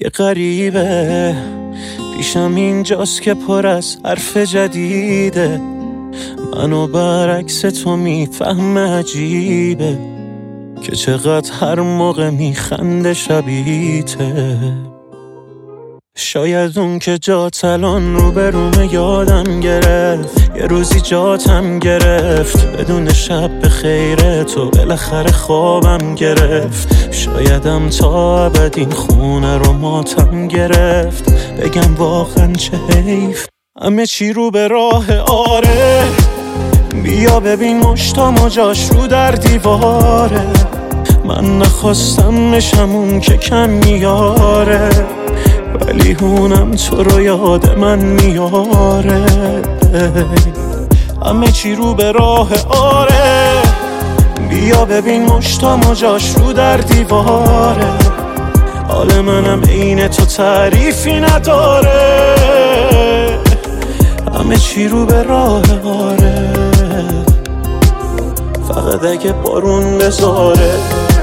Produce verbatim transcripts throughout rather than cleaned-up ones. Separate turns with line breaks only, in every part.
یه غریبه پیشم اینجاست که پر از حرف جدیده، منو برعکس تو میفهم عجیبه که چقدر هر موقع میخنده شبیته. شاید اون که جات الان رو به روم یادم گرفت، یه روزی جاتم گرفت بدون شب به خیره تو بالاخره خوابم گرفت. شایدم تا ابد این خونه رو ماتم گرفت، بگم واقعا چه حیف همه چی رو به راه. آره بیا ببین مشتام و جاش رو در دیواره، من نخواستم نشم اون که کم میاره، ولی هونم تو رو یاد من میاره. همه چی رو به راه. آره بیا ببین مشتام و جاش رو در دیواره، حال منم عین تو تعریفی نداره. همه چی رو به راه. آره فقط اگه بارون بزاره.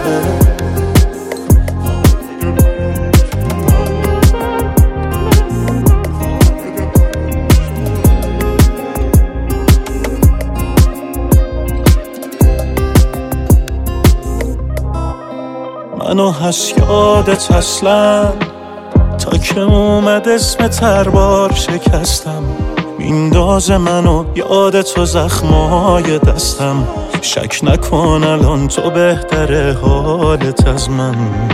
منو هست یادت اصلا تا که اومد اسم تربار شکستم، میندازه منو یاد تو زخمای دستم. شک نکن الان تو بهتره حالت از من.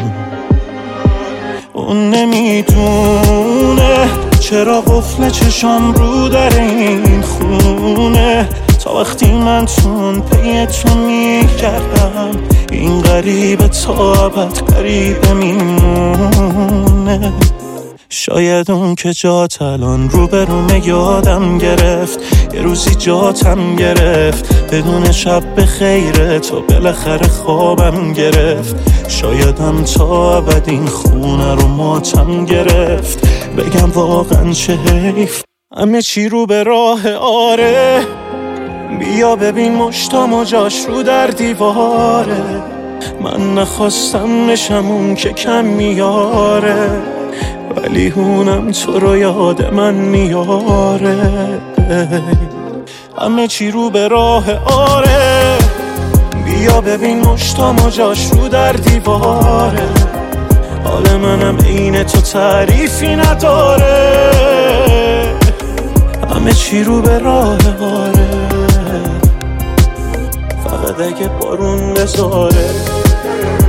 اون نمیدونه چرا قفل چشام رو در این خونه، تا وقتی من تون پی تو میگردم این غریبه تا ابد غریبه میمونه. شاید اون که جات الان رو به روم یادم گرفت، یه روزی جاتم گرفت بدون شب به خیره تو بالاخره خوابم گرفت. شایدم تا ابد این خونه رو ماتم گرفت، بگم واقعا چه حیف همه چی رو به راه. آره بیا ببین مشتام و جاش رو در دیواره، من نخواستم نشم اون که کم میاره، ولی هونم تو رو یاد من میاره. همه چی رو به راه. آره بیا ببین مشتام و جاش رو در دیواره، حال منم عین تو تعریفی نداره. همه چی رو به راه. آره فقط اگه بارون بزاره.